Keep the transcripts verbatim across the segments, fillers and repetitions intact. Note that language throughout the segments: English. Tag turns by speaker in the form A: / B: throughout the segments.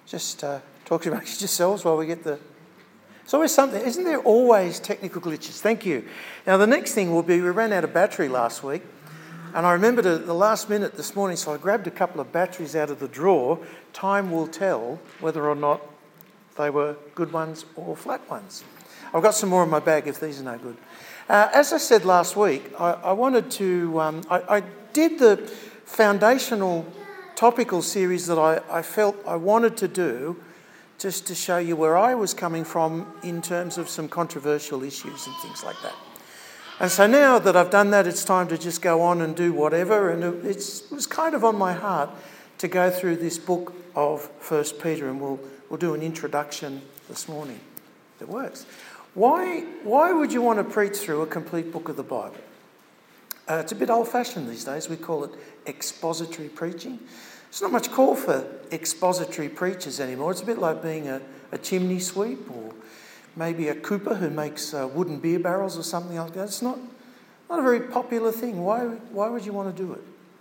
A: Just uh, talk amongst yourselves while we get the... It's always something, isn't there always technical glitches? Thank you. Now, the next thing will be, we ran out of battery last week, and I remembered at the last minute this morning, so I grabbed a couple of batteries out of the drawer. Time will tell whether or not they were good ones or flat ones. I've got some more in my bag if these are no good. Uh, as I said last week, I, I wanted to... Um, I, I did the foundational topical series that I, I felt I wanted to do just to show you where I was coming from in terms of some controversial issues and things like that. And so now that I've done that, it's time to just go on and do whatever. And it, it's, it was kind of on my heart to go through this book of First Peter, and we'll we'll do an introduction this morning. It works. Why why would you want to preach through a complete book of the Bible? Uh, it's a bit old-fashioned these days. We call it expository preaching. There's not much call for expository preachers anymore. It's a bit like being a, a chimney sweep or maybe a cooper who makes uh, wooden beer barrels or something like that. It's not, not a very popular thing. Why, why would you want to do it?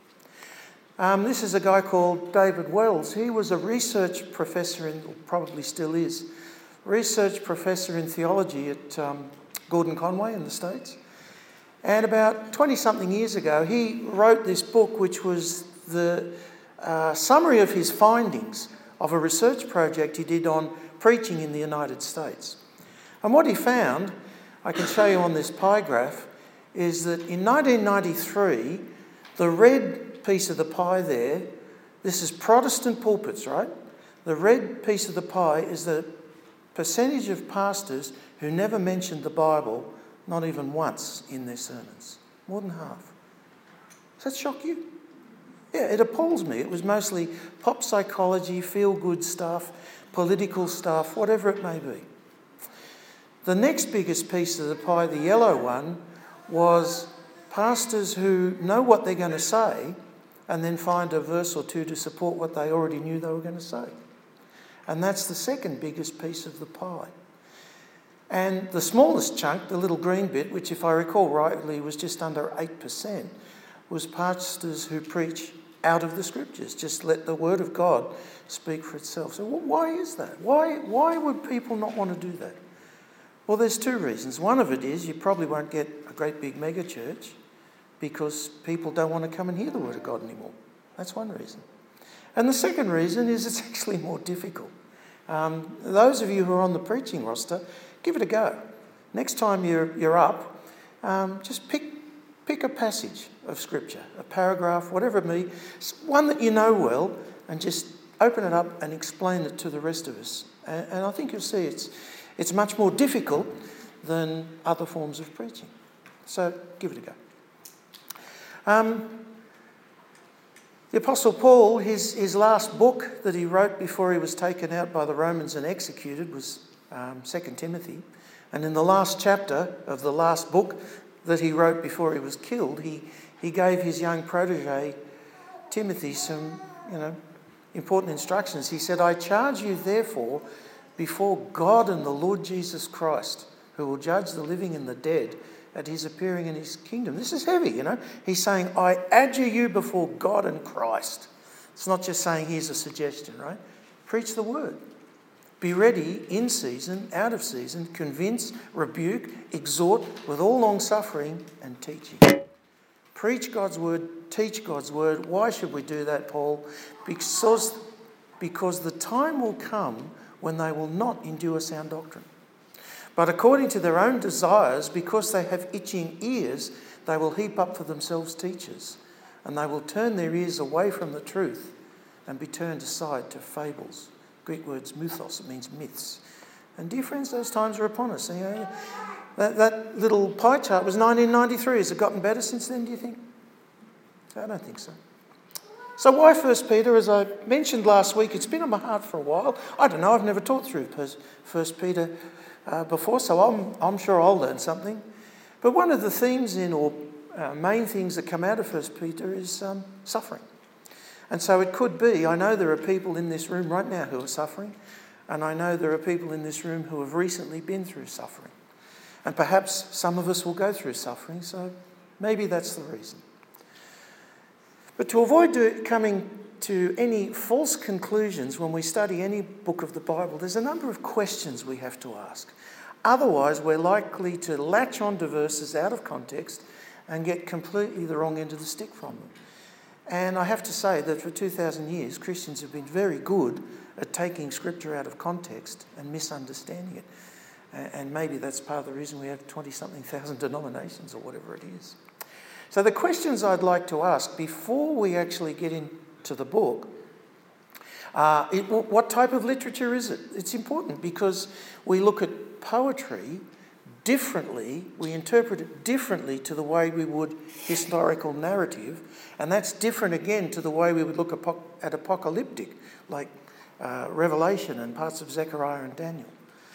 A: Um, this is a guy called David Wells. He was a research professor, in, or probably still is, research professor in theology at um, Gordon Conway in the States. And about twenty-something years ago, he wrote this book, which was the uh, summary of his findings of a research project he did on preaching in the United States. And what he found, I can show you on this pie graph, is that in nineteen ninety-three, the red piece of the pie there, this is Protestant pulpits, right? The red piece of the pie is the percentage of pastors who never mentioned the Bible, not even once, in their sermons. More than half. Does that shock you? Yeah, it appalls me. It was mostly pop psychology, feel-good stuff, political stuff, whatever it may be. The next biggest piece of the pie, the yellow one, was pastors who know what they're going to say and then find a verse or two to support what they already knew they were going to say. And that's the second biggest piece of the pie. And the smallest chunk, the little green bit, which if I recall rightly was just under eight percent, was pastors who preach out of the scriptures. Just let the word of God speak for itself. So why is that? Why, why would people not want to do that? Well, there's two reasons. One of it is you probably won't get a great big mega church because people don't want to come and hear the word of God anymore. That's one reason. And the second reason is it's actually more difficult. Um, those of you who are on the preaching roster, give it a go. Next time you're you're up, um, just pick pick a passage of scripture, a paragraph, whatever it may be, one that you know well, and just open it up and explain it to the rest of us. And, and I think you'll see it's it's much more difficult than other forms of preaching. So give it a go. Um, the Apostle Paul, his his last book that he wrote before he was taken out by the Romans and executed was Um, Second Timothy, and in the last chapter of the last book that he wrote before he was killed, he he gave his young protege Timothy some, you know, important instructions. He said, "I charge you therefore before God and the Lord Jesus Christ, who will judge the living and the dead at his appearing in his kingdom." This is heavy, you know. He's saying, "I adjure you before God and Christ." It's not just saying, "Here's a suggestion," right? Preach the word. Be ready in season, out of season, convince, rebuke, exhort with all long suffering and teaching. Preach God's word, teach God's word. Why should we do that, Paul? Because, because the time will come when they will not endure sound doctrine. But according to their own desires, because they have itching ears, they will heap up for themselves teachers, and they will turn their ears away from the truth and be turned aside to fables. Greek words mythos, it means myths. And dear friends, those times are upon us. You know, that, that little pie chart was nineteen ninety-three. Has it gotten better since then, do you think? I don't think so. So why First Peter? As I mentioned last week, it's been on my heart for a while. I don't know, I've never taught through First Peter uh, before, so I'm, I'm sure I'll learn something. But one of the themes in, or uh, main things that come out of First Peter is um, suffering. And so it could be, I know there are people in this room right now who are suffering, and I know there are people in this room who have recently been through suffering. And perhaps some of us will go through suffering, so maybe that's the reason. But to avoid do, coming to any false conclusions when we study any book of the Bible, there's a number of questions we have to ask. Otherwise, we're likely to latch onto verses out of context and get completely the wrong end of the stick from them. And I have to say that for two thousand years, Christians have been very good at taking Scripture out of context and misunderstanding it. And maybe that's part of the reason we have twenty-something thousand denominations or whatever it is. So the questions I'd like to ask before we actually get into the book are, it, what type of literature is it? It's important because we look at poetry differently, we interpret it differently to the way we would historical narrative, and that's different again to the way we would look at apocalyptic, like uh, Revelation and parts of Zechariah and Daniel.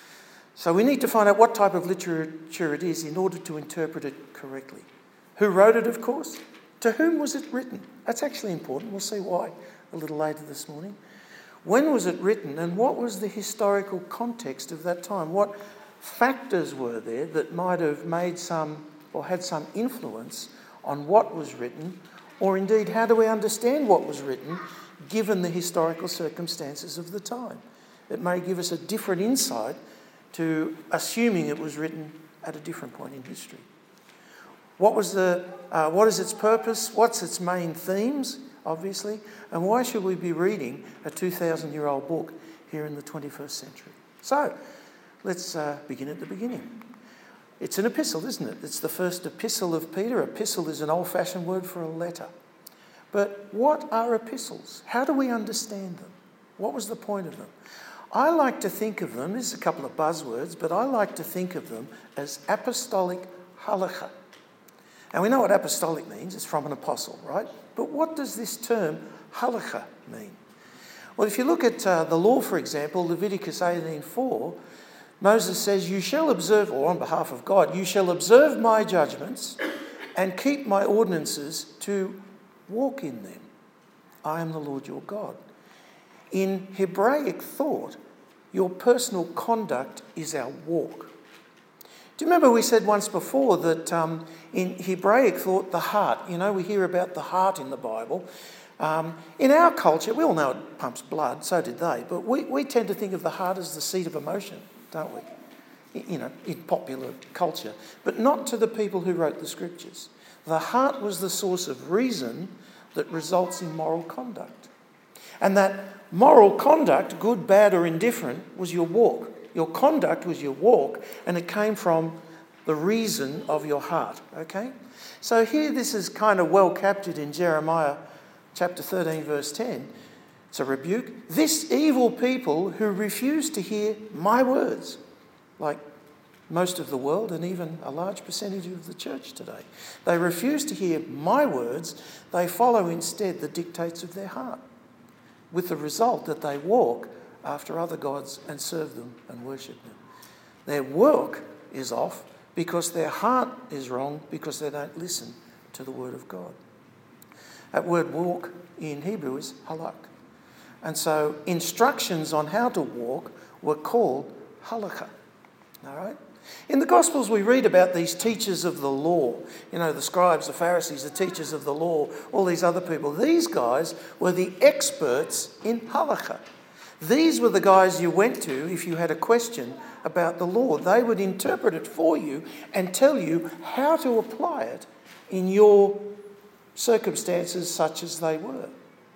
A: So we need to find out what type of literature it is in order to interpret it correctly. Who wrote it, of course? To whom was it written? That's actually important. We'll see why a little later this morning. When was it written, and what was the historical context of that time? What factors were there that might have made some or had some influence on what was written, or indeed how do we understand what was written given the historical circumstances of the time? It may give us a different insight to assuming it was written at a different point in history. What was the? Uh, what is its purpose? What's its main themes, obviously? And why should we be reading a two thousand year old book here in the twenty-first century? So, let's uh, begin at the beginning. It's an epistle, isn't it? It's the first epistle of Peter. Epistle is an old-fashioned word for a letter. But what are epistles? How do we understand them? What was the point of them? I like to think of them, there's a couple of buzzwords, but I like to think of them as apostolic halakha. And we know what apostolic means, it's from an apostle, right? But what does this term halakha mean? Well, if you look at uh, the law, for example, Leviticus eighteen four, Moses says, you shall observe, or on behalf of God, you shall observe my judgments and keep my ordinances to walk in them. I am the Lord your God. In Hebraic thought, your personal conduct is our walk. Do you remember we said once before that um, in Hebraic thought, the heart, you know, we hear about the heart in the Bible. Um, in our culture, we all know it pumps blood, so did they, but we, we tend to think of the heart as the seat of emotion, don't we? You know, in popular culture, but not to the people who wrote the scriptures. The heart was the source of reason that results in moral conduct. And that moral conduct, good, bad or indifferent, was your walk. Your conduct was your walk, and it came from the reason of your heart, okay? So here this is kind of well captured in Jeremiah chapter thirteen, verse ten. It's a rebuke. This evil people who refuse to hear my words, like most of the world and even a large percentage of the church today. They refuse to hear my words. They follow instead the dictates of their heart, with the result that they walk after other gods and serve them and worship them. Their work is off because their heart is wrong, because they don't listen to the word of God. That word walk in Hebrew is halak. And so instructions on how to walk were called halakha. All right? In the Gospels we read about these teachers of the law. You know, the scribes, the Pharisees, the teachers of the law, all these other people. These guys were the experts in halakha. These were the guys you went to if you had a question about the law. They would interpret it for you and tell you how to apply it in your circumstances such as they were.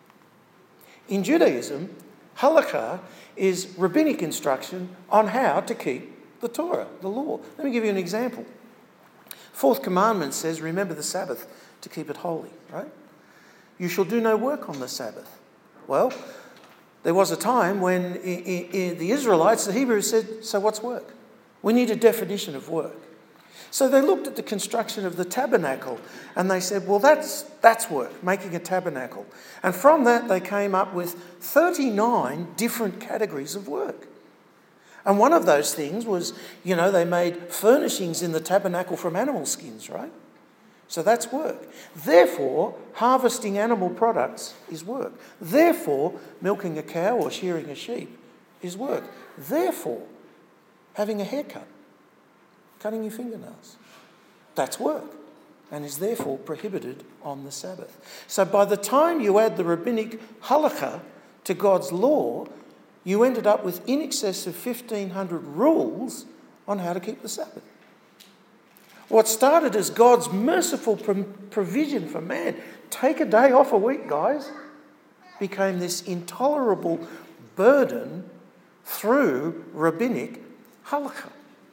A: In Judaism, halakha is rabbinic instruction on how to keep the Torah, the law. Let me give you an example. Fourth commandment says, remember the Sabbath to keep it holy, right? You shall do no work on the Sabbath. Well, there was a time when I- I- the Israelites, the Hebrews said, so what's work? We need a definition of work. So they looked at the construction of the tabernacle and they said, well, that's that's work, making a tabernacle. And from that they came up with thirty-nine different categories of work. And one of those things was, you know, they made furnishings in the tabernacle from animal skins, right? So that's work. Therefore, harvesting animal products is work. Therefore, milking a cow or shearing a sheep is work. Therefore, having a haircut, cutting your fingernails, that's work. and is therefore prohibited on the Sabbath. So by the time you add the rabbinic halakha to God's law, you ended up with in excess of fifteen hundred rules on how to keep the Sabbath. What started as God's merciful provision for man, take a day off a week, guys, became this intolerable burden through rabbinic halakha.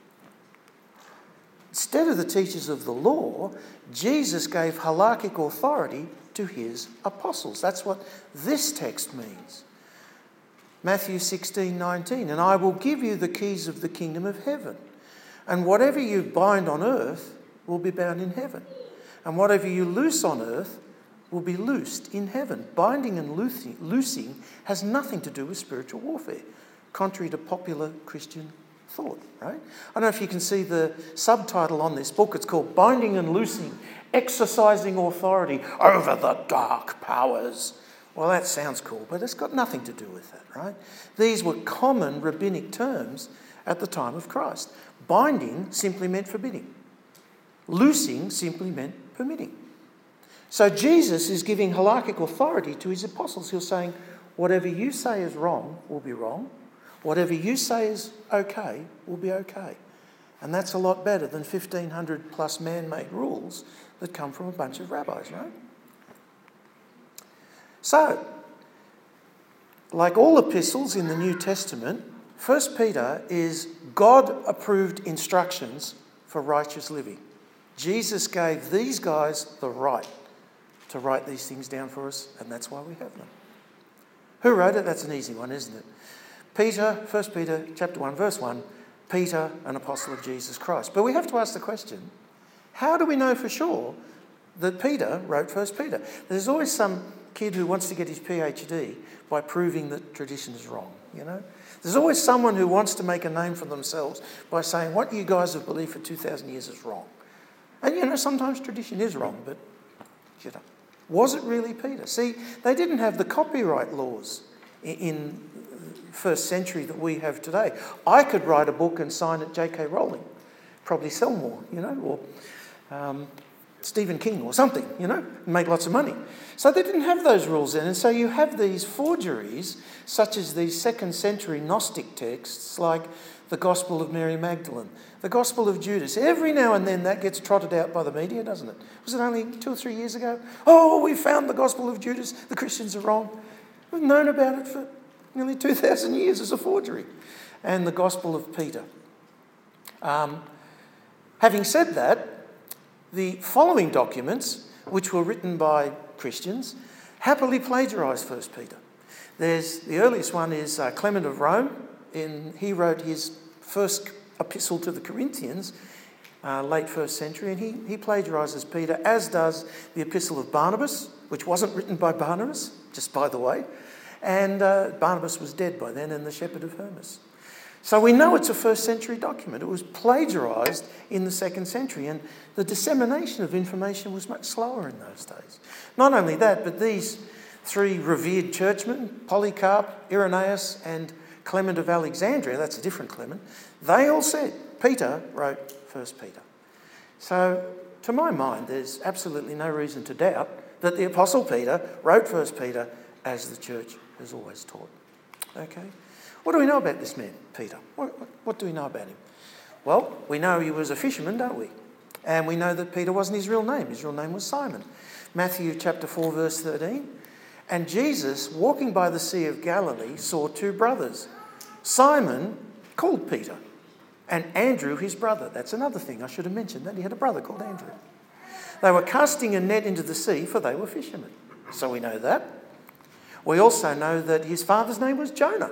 A: Instead of the teachers of the law, Jesus gave halakhic authority to his apostles. That's what this text means. Matthew sixteen nineteen, and I will give you the keys of the kingdom of heaven. And whatever you bind on earth will be bound in heaven. And whatever you loose on earth will be loosed in heaven. Binding and loosing, loosing has nothing to do with spiritual warfare, contrary to popular Christian thought, right? I don't know if you can see the subtitle on this book. It's called Binding and Loosing, Exercising Authority Over the Dark Powers. Well, that sounds cool, but it's got nothing to do with that, right? These were common rabbinic terms at the time of Christ. Binding simply meant forbidding. Loosing simply meant permitting. So Jesus is giving halakhic authority to his apostles. He's saying, whatever you say is wrong will be wrong. Whatever you say is okay will be okay. And that's a lot better than fifteen hundred plus man-made rules that come from a bunch of rabbis, right? So, like all epistles in the New Testament, First Peter is God-approved instructions for righteous living. Jesus gave these guys the right to write these things down for us, and that's why we have them. Who wrote it? That's an easy one, isn't it? Peter, First Peter chapter one, verse one, Peter, an apostle of Jesus Christ. But we have to ask the question, how do we know for sure that Peter wrote First Peter? There's always some kid who wants to get his PhD by proving that tradition is wrong, you know? There's always someone who wants to make a name for themselves by saying what you guys have believed for two thousand years is wrong. And, you know, sometimes tradition is wrong, but, you know, was it really Peter? See, they didn't have the copyright laws in first century that we have today. I could write a book and sign it J K Rowling, probably sell more, you know, or um, Stephen King or something, you know, and make lots of money. So they didn't have those rules then. And so you have these forgeries, such as these second century Gnostic texts like the Gospel of Mary Magdalene, the Gospel of Judas. Every now and then that gets trotted out by the media, doesn't it? Was it only two or three years ago? Oh, we found the Gospel of Judas. The Christians are wrong. We've known about it for nearly two thousand years as a forgery. And the Gospel of Peter. Um, having said that, the following documents, which were written by Christians, happily plagiarised First Peter. There's the earliest one is uh, Clement of Rome. In, he wrote his first epistle to the Corinthians, uh, late first century, and he, he plagiarises Peter, as does the epistle of Barnabas, which wasn't written by Barnabas, just by the way. And uh, Barnabas was dead by then, and the shepherd of Hermas. So we know it's a first century document. It was plagiarised in the second century, and the dissemination of information was much slower in those days. Not only that, but these three revered churchmen, Polycarp, Irenaeus, and Clement of Alexandria, that's a different Clement, they all said Peter wrote First Peter. So to my mind, there's absolutely no reason to doubt that the Apostle Peter wrote First Peter as the church has always taught. Okay? What do we know about this man, Peter? What, what, what do we know about him? Well, we know he was a fisherman, don't we? And we know that Peter wasn't his real name. His real name was Simon. Matthew chapter four, verse thirteen. And Jesus, walking by the Sea of Galilee, saw two brothers. Simon, called Peter, and Andrew, his brother. That's another thing I should have mentioned, that he had a brother called Andrew. They were casting a net into the sea, for they were fishermen. So we know that. We also know that his father's name was Jonah.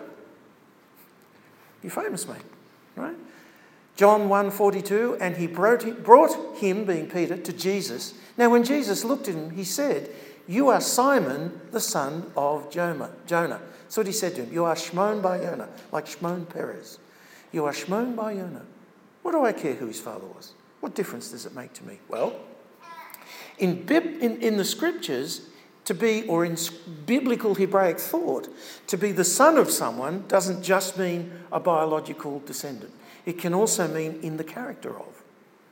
A: You're famous, mate, right? John one forty-two, and he brought him, brought him, being Peter, to Jesus. Now, when Jesus looked at him, he said, "You are Simon, the son of Jonah." Jonah. That's what he said to him. You are Shimon bar Yonah, like Shimon Peres. You are Shimon bar Yonah. What do I care who his father was? What difference does it make to me? Well, in, bib- in, in the scriptures, to be, or in biblical Hebraic thought, to be the son of someone doesn't just mean a biological descendant. It can also mean in the character of.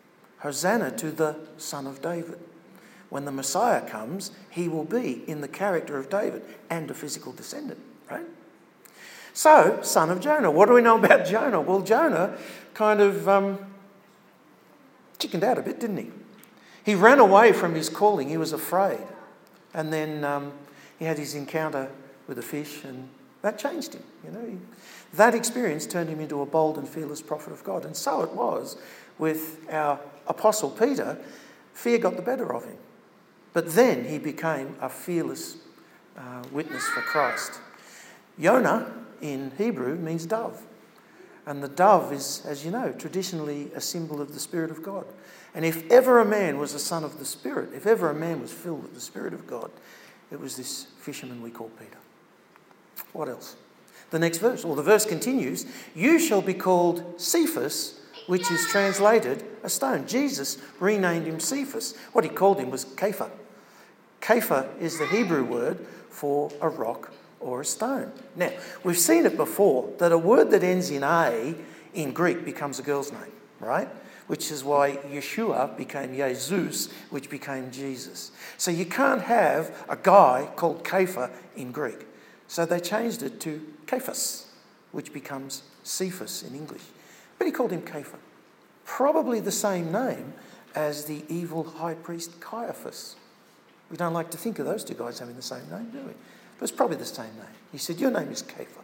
A: Hosanna to the Son of David. When the Messiah comes, he will be in the character of David and a physical descendant, right? So, son of Jonah. What do we know about Jonah? Well, Jonah kind of um, chickened out a bit, didn't he? He ran away from his calling. He was afraid. And then um, he had his encounter with a fish, and that changed him. You know, he, that experience turned him into a bold and fearless prophet of God. And so it was with our apostle Peter. Fear got the better of him. But then he became a fearless uh, witness for Christ. Yonah in Hebrew means dove. And the dove is, as you know, traditionally a symbol of the Spirit of God. And if ever a man was a son of the Spirit, if ever a man was filled with the Spirit of God, it was this fisherman we call Peter. What else? The next verse, or the verse continues, you shall be called Cephas, which is translated a stone. Jesus renamed him Cephas. What he called him was Kepha. Kepha is the Hebrew word for a rock or a stone. Now, we've seen it before, that a word that ends in A in Greek becomes a girl's name, right? Which is why Yeshua became Jesus, which became Jesus. So you can't have a guy called Kepha in Greek. So they changed it to Cephas, which becomes Cephas in English. But he called him Kepha. Probably the same name as the evil high priest Caiaphas. We don't like to think of those two guys having the same name, do we? But it's probably the same name. He said, your name is Kepha.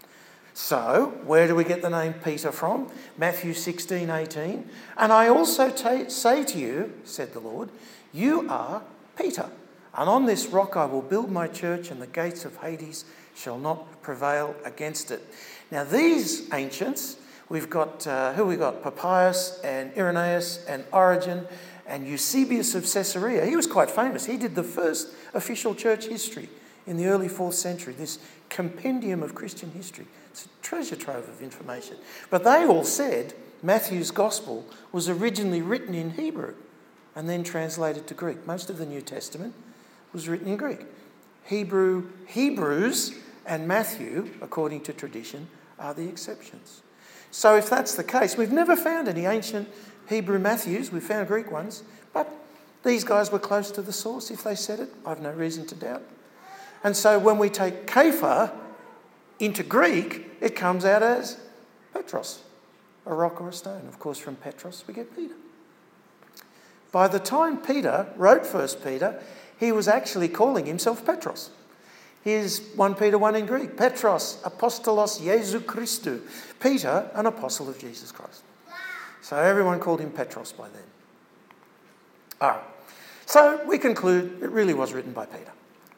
A: So, where do we get the name Peter from? Matthew sixteen eighteen. And I also ta- say to you, said the Lord, you are Peter. And on this rock I will build my church, and the gates of Hades shall not prevail against it. Now these ancients, we've got, uh, who we got? Papias and Irenaeus and Origen and Eusebius of Caesarea. He was quite famous. He did the first official church history in the early fourth century, this compendium of Christian history. It's a treasure trove of information. But they all said Matthew's gospel was originally written in Hebrew and then translated to Greek. Most of the New Testament was written in Greek. Hebrew, Hebrews and Matthew, according to tradition, are the exceptions. So if that's the case, we've never found any ancient Hebrew Matthews. We've found Greek ones, but these guys were close to the source. If they said it, I've no reason to doubt. And so when we take Kepha into Greek, it comes out as Petros, a rock or a stone. Of course, from Petros, we get Peter. By the time Peter wrote First Peter, he was actually calling himself Petros. Here's First Peter one in Greek. Petros, apostolos Jesu Christou. Peter, an apostle of Jesus Christ. So everyone called him Petros by then. All right. So we conclude it really was written by Peter.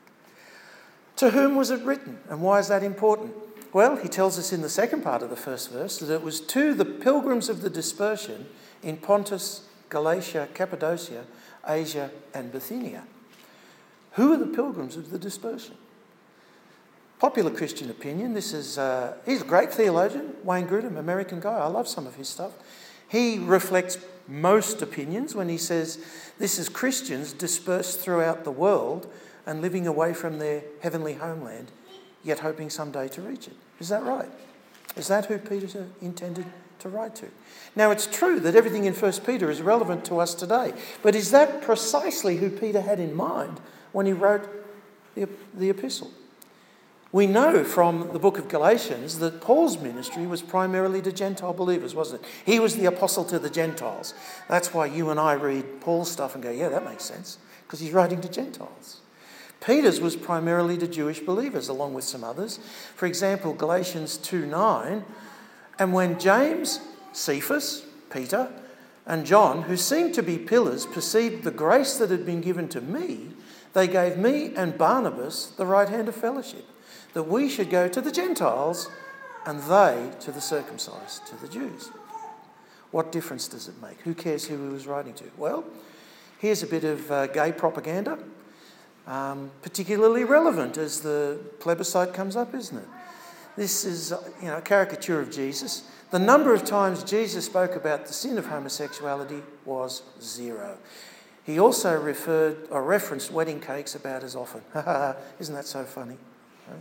A: To whom was it written, and why is that important? Well, he tells us in the second part of the first verse that it was to the pilgrims of the dispersion in Pontus, Galatia, Cappadocia, Asia and Bithynia. Who are the pilgrims of the dispersion? Popular Christian opinion, this is, uh, he's a great theologian, Wayne Grudem, American guy. I love some of his stuff. He reflects most opinions when he says this is Christians dispersed throughout the world and living away from their heavenly homeland, yet hoping someday to reach it. Is that right? Is that who Peter intended to write to? Now, it's true that everything in First Peter is relevant to us today, but is that precisely who Peter had in mind when he wrote the, the epistle? We know from the book of Galatians that Paul's ministry was primarily to Gentile believers, wasn't it? He was the apostle to the Gentiles. That's why you and I read Paul's stuff and go, yeah, that makes sense, because he's writing to Gentiles. Peter's was primarily to Jewish believers, along with some others. For example, Galatians two nine, and when James, Cephas, Peter, and John, who seemed to be pillars, perceived the grace that had been given to me, they gave me and Barnabas the right hand of fellowship, that we should go to the Gentiles and they to the circumcised, to the Jews. What difference does it make? Who cares who he was writing to? Well, here's a bit of uh, gay propaganda. Um, particularly relevant as the plebiscite comes up, isn't it? This is, you know, a caricature of Jesus. The number of times Jesus spoke about the sin of homosexuality was zero. He also referred or referenced wedding cakes about as often. Isn't that so funny? Right?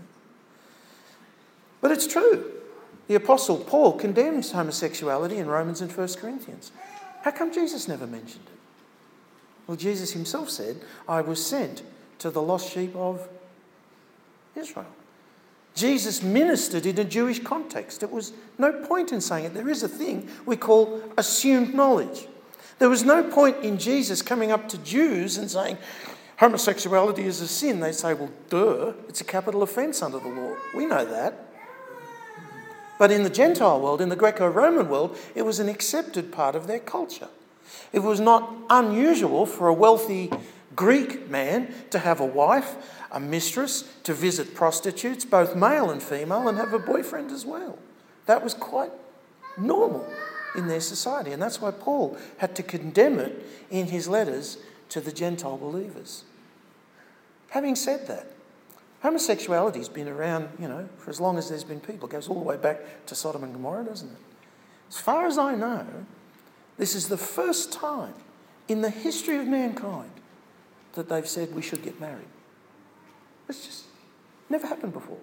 A: But it's true. The Apostle Paul condemns homosexuality in Romans and First Corinthians. How come Jesus never mentioned it? Well, Jesus himself said, I was sent to the lost sheep of Israel. Jesus ministered in a Jewish context. It was no point in saying it. There is a thing we call assumed knowledge. There was no point in Jesus coming up to Jews and saying, homosexuality is a sin. They say, well, duh, it's a capital offence under the law. We know that. But in the Gentile world, in the Greco-Roman world, it was an accepted part of their culture. It was not unusual for a wealthy Greek man to have a wife, a mistress, to visit prostitutes, both male and female, and have a boyfriend as well. That was quite normal in their society, and that's why Paul had to condemn it in his letters to the Gentile believers. Having said that, homosexuality's been around, you know, for as long as there's been people. It goes all the way back to Sodom and Gomorrah, doesn't it? As far as I know, this is the first time in the history of mankind that they've said we should get married. It's just never happened before.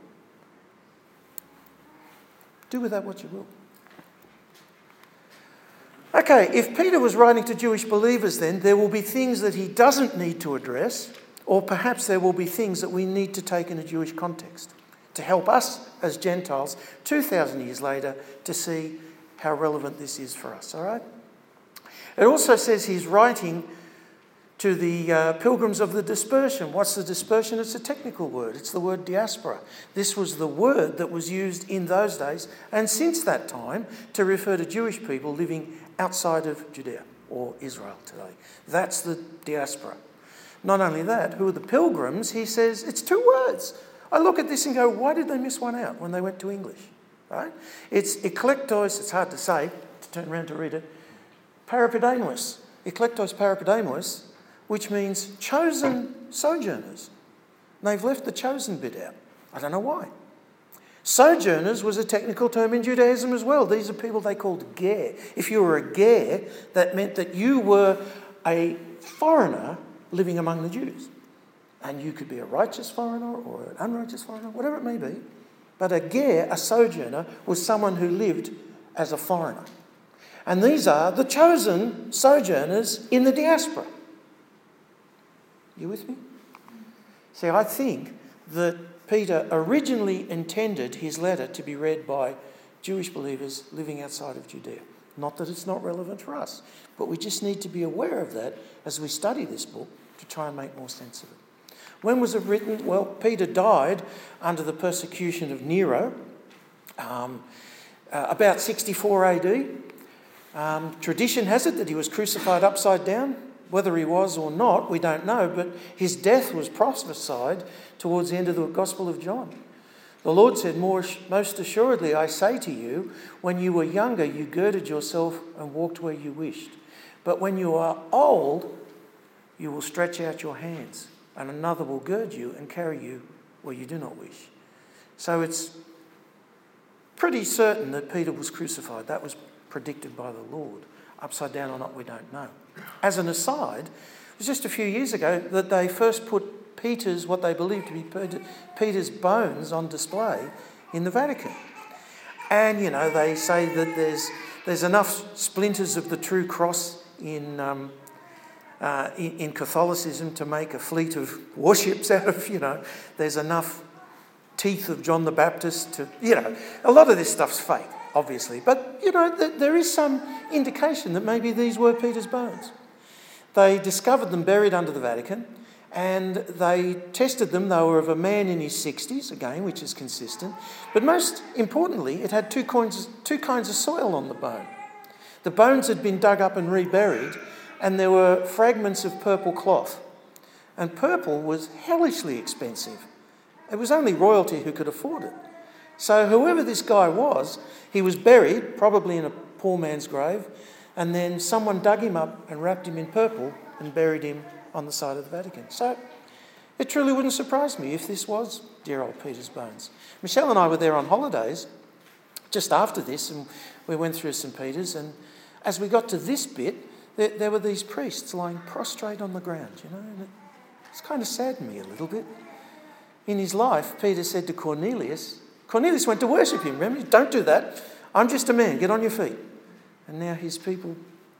A: Do with that what you will. Okay, if Peter was writing to Jewish believers then, there will be things that he doesn't need to address, or perhaps there will be things that we need to take in a Jewish context to help us as Gentiles two thousand years later to see how relevant this is for us, all right? It also says he's writing to the uh, pilgrims of the dispersion. What's the dispersion? It's a technical word. It's the word diaspora. This was the word that was used in those days and since that time to refer to Jewish people living outside of Judea or Israel today. That's the diaspora. Not only that, who are the pilgrims? He says it's two words. I look at this and go, why did they miss one out when they went to English? Right? It's eklektos, it's hard to say, to turn around to read it, parapidemos. Eklektos parapidemos, which means chosen sojourners. And they've left the chosen bit out. I don't know why. Sojourners was a technical term in Judaism as well. These are people they called ger. If you were a ger, that meant that you were a foreigner living among the Jews. And you could be a righteous foreigner or an unrighteous foreigner, whatever it may be. But a ger, a sojourner, was someone who lived as a foreigner. And these are the chosen sojourners in the diaspora. You with me? See, I think that Peter originally intended his letter to be read by Jewish believers living outside of Judea. Not that it's not relevant for us, but we just need to be aware of that as we study this book to try and make more sense of it. When was it written? Well, Peter died under the persecution of Nero, um, uh, about sixty-four A D. Um, tradition has it that he was crucified upside down. Whether he was or not, we don't know, but his death was prophesied towards the end of the Gospel of John. The Lord said, most assuredly, I say to you, when you were younger, you girded yourself and walked where you wished. But when you are old, you will stretch out your hands, and another will gird you and carry you where you do not wish. So it's pretty certain that Peter was crucified. That was predicted by the Lord. Upside down or not, we don't know. As an aside, it was just a few years ago that they first put Peter's, what they believed to be Peter's bones on display in the Vatican. And, you know, they say that there's there's enough splinters of the true cross in, um, uh, in, in Catholicism to make a fleet of warships out of, you know, there's enough teeth of John the Baptist to, you know, a lot of this stuff's fake, obviously. But, you know, th- there is some indication that maybe these were Peter's bones. They discovered them buried under the Vatican, and they tested them. They were of a man in his sixties, again, which is consistent. But most importantly, it had two kinds, two kinds of soil on the bone. The bones had been dug up and reburied, and there were fragments of purple cloth. And purple was hellishly expensive. It was only royalty who could afford it. So whoever this guy was, he was buried, probably in a poor man's grave, and then someone dug him up and wrapped him in purple and buried him on the side of the Vatican. So it truly wouldn't surprise me if this was dear old Peter's bones. Michelle and I were there on holidays just after this, and we went through Saint Peter's, and as we got to this bit, there, there were these priests lying prostrate on the ground, you know, and it, it's kind of saddened me a little bit. In his life, Peter said to Cornelius, Cornelius went to worship him, remember? Don't do that. I'm just a man, get on your feet. And now his people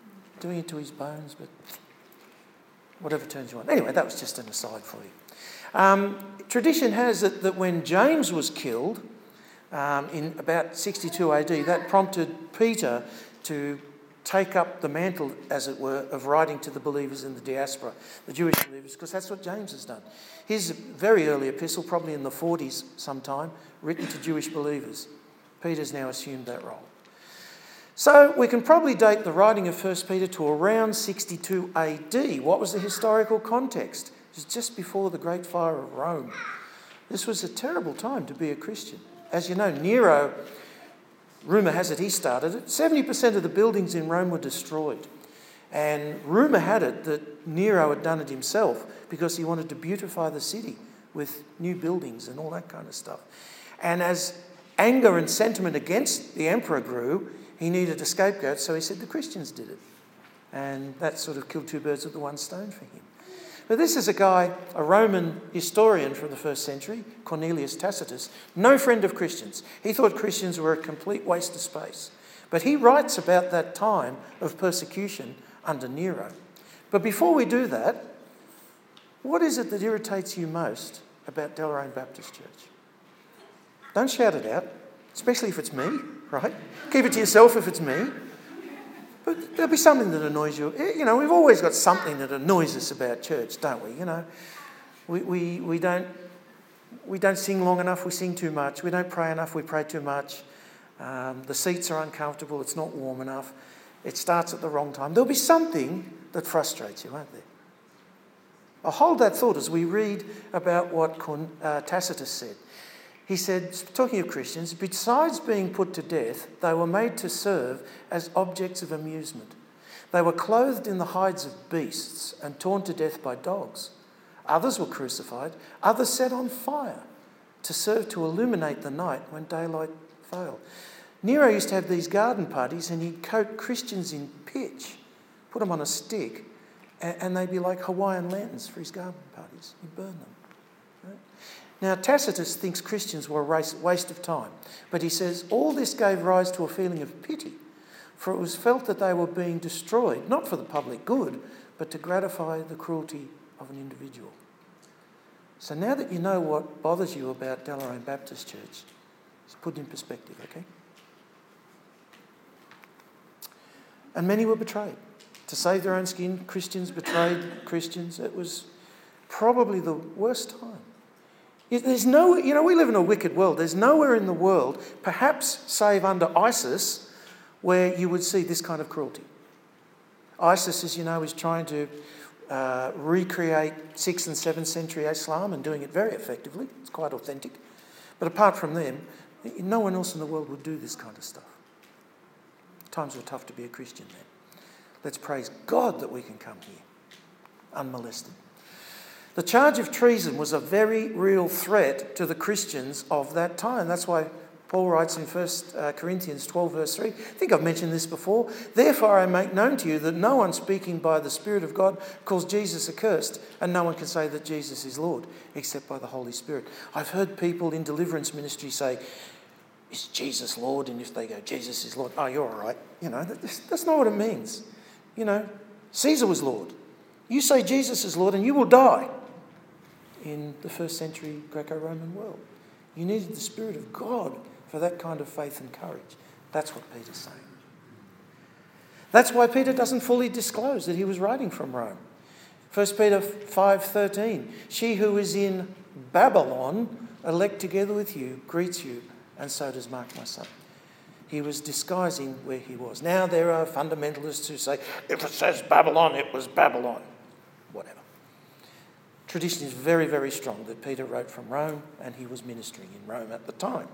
A: doing it to his bones, but whatever turns you on. Anyway, that was just an aside for you. Um, tradition has it that when James was killed um, in about sixty-two A D, that prompted Peter to take up the mantle, as it were, of writing to the believers in the diaspora, the Jewish believers, because that's what James has done. His very early epistle, probably in the forties sometime, written to Jewish believers. Peter's now assumed that role. So we can probably date the writing of First Peter to around sixty-two A D. What was the historical context? It was just before the Great Fire of Rome. This was a terrible time to be a Christian. As you know, Nero, rumour has it he started it, seventy percent of the buildings in Rome were destroyed. And rumour had it that Nero had done it himself because he wanted to beautify the city with new buildings and all that kind of stuff. And as anger and sentiment against the emperor grew, he needed a scapegoat, so he said the Christians did it. And that sort of killed two birds with the one stone for him. But this is a guy, a Roman historian from the first century, Cornelius Tacitus, no friend of Christians. He thought Christians were a complete waste of space. But he writes about that time of persecution under Nero. But before we do that, what is it that irritates you most about Deloraine Baptist Church? Don't shout it out, especially if it's me, right? Keep it to yourself if it's me. But there'll be something that annoys you. You know, we've always got something that annoys us about church, don't we? You know, we, we, we, don't, we don't sing long enough, we sing too much. We don't pray enough, we pray too much. Um, the seats are uncomfortable, it's not warm enough. It starts at the wrong time. There'll be something that frustrates you, won't there? I'll hold that thought as we read about what uh, Tacitus said. He said, talking of Christians, besides being put to death, they were made to serve as objects of amusement. They were clothed in the hides of beasts and torn to death by dogs. Others were crucified, others set on fire to serve to illuminate the night when daylight failed. Nero used to have these garden parties and he'd coat Christians in pitch, put them on a stick, and they'd be like Hawaiian lanterns for his garden parties. He'd burn them. Right? Now, Tacitus thinks Christians were a waste of time, but he says all this gave rise to a feeling of pity, for it was felt that they were being destroyed, not for the public good, but to gratify the cruelty of an individual. So now that you know what bothers you about Deloraine Baptist Church, it's put in perspective, okay? And many were betrayed. To save their own skin, Christians betrayed Christians. It was probably the worst time. There's no, you know, we live in a wicked world. There's nowhere in the world, perhaps save under ISIS, where you would see this kind of cruelty. ISIS, as you know, is trying to uh, recreate sixth and seventh century Islam and doing it very effectively. It's quite authentic. But apart from them, no one else in the world would do this kind of stuff. Times were tough to be a Christian then. Let's praise God that we can come here unmolested. The charge of treason was a very real threat to the Christians of that time. That's why Paul writes in First Corinthians twelve, verse three, I think I've mentioned this before, therefore I make known to you that no one speaking by the Spirit of God calls Jesus accursed, and no one can say that Jesus is Lord except by the Holy Spirit. I've heard people in deliverance ministry say, is Jesus Lord? And if they go, Jesus is Lord, oh, you're all right. You know, that's, that's not what it means. You know, Caesar was Lord. You say Jesus is Lord and you will die in the first century Greco-Roman world. You needed the Spirit of God for that kind of faith and courage. That's what Peter's saying. That's why Peter doesn't fully disclose that he was writing from Rome. First Peter five thirteen, she who is in Babylon, elect together with you, greets you, and so does Mark my son. He was disguising where he was. Now there are fundamentalists who say, if it says Babylon, it was Babylon. Whatever. Tradition is very, very strong that Peter wrote from Rome and he was ministering in Rome at the time.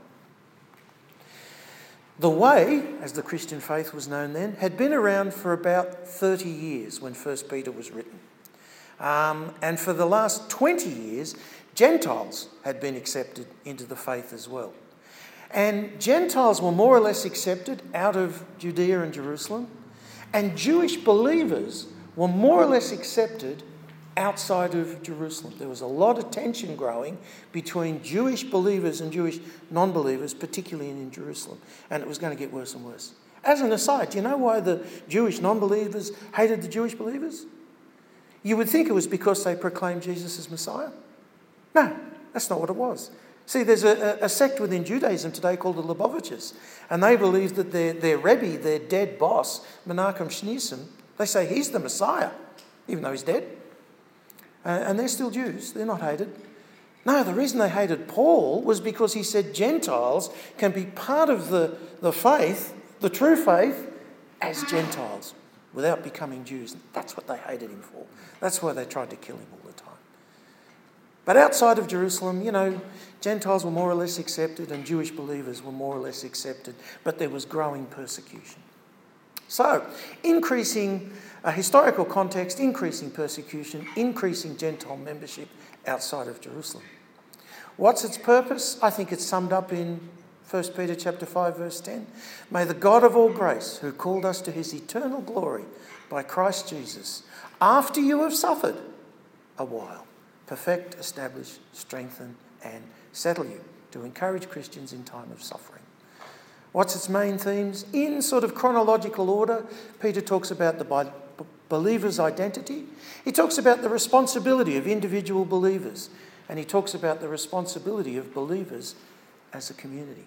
A: The Way, as the Christian faith was known then, had been around for about thirty years when First Peter was written. Um, and for the last twenty years, Gentiles had been accepted into the faith as well. And Gentiles were more or less accepted out of Judea and Jerusalem, and Jewish believers were more or less accepted outside of Jerusalem. There was a lot of tension growing between Jewish believers and Jewish non-believers, particularly in Jerusalem, and it was going to get worse and worse. As an aside, do you know why the Jewish non-believers hated the Jewish believers? You would think it was because they proclaimed Jesus as Messiah. No, that's not what it was. See, there's a, a sect within Judaism today called the Lubavitchers, and they believe that their, their Rebbe, their dead boss, Menachem Schneerson, they say he's the Messiah, even though he's dead. Uh, and they're still Jews. They're not hated. No, the reason they hated Paul was because he said Gentiles can be part of the, the faith, the true faith, as Gentiles without becoming Jews. And that's what they hated him for. That's why they tried to kill him all the time. But outside of Jerusalem, you know, Gentiles were more or less accepted and Jewish believers were more or less accepted, but there was growing persecution. So, increasing a historical context, increasing persecution, increasing Gentile membership outside of Jerusalem. What's its purpose? I think it's summed up in First Peter chapter five, verse ten. May the God of all grace, who called us to his eternal glory by Christ Jesus, after you have suffered a while, perfect, establish, strengthen, and settle you, to encourage Christians in time of suffering. What's its main themes? In sort of chronological order, Peter talks about the believer's identity. He talks about the responsibility of individual believers. And he talks about the responsibility of believers as a community.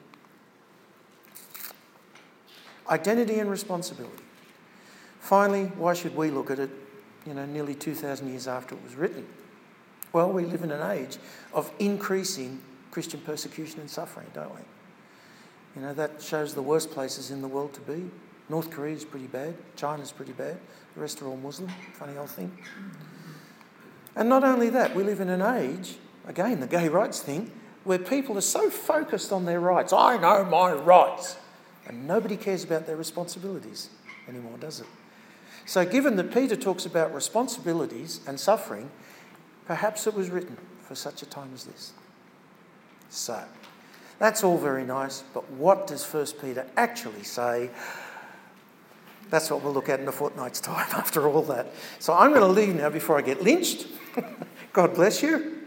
A: Identity and responsibility. Finally, why should we look at it, you know, nearly two thousand years after it was written? Well, we live in an age of increasing Christian persecution and suffering, don't we? You know, that shows the worst places in the world to be. North Korea is pretty bad. China's pretty bad. The rest are all Muslim. Funny old thing. And not only that, we live in an age, again, the gay rights thing, where people are so focused on their rights. I know my rights. And nobody cares about their responsibilities anymore, does it? So given that Peter talks about responsibilities and suffering, perhaps it was written for such a time as this. So, that's all very nice, but what does First Peter actually say? That's what we'll look at in a fortnight's time after all that. So I'm going to leave now before I get lynched. God bless you.